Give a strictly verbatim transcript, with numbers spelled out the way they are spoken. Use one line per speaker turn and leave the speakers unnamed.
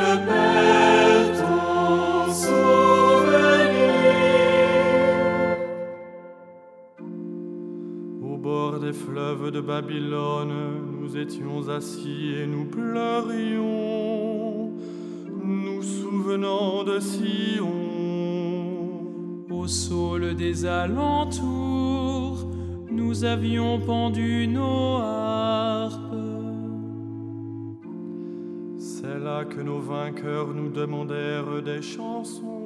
perds ton souvenir. Au bord des fleuves de Babylone, nous étions assis et nous pleurions, nous souvenant de Sion.
Au saule des alentours, nous avions pendu nos harpes.
C'est là que nos vainqueurs nous demandèrent des chansons.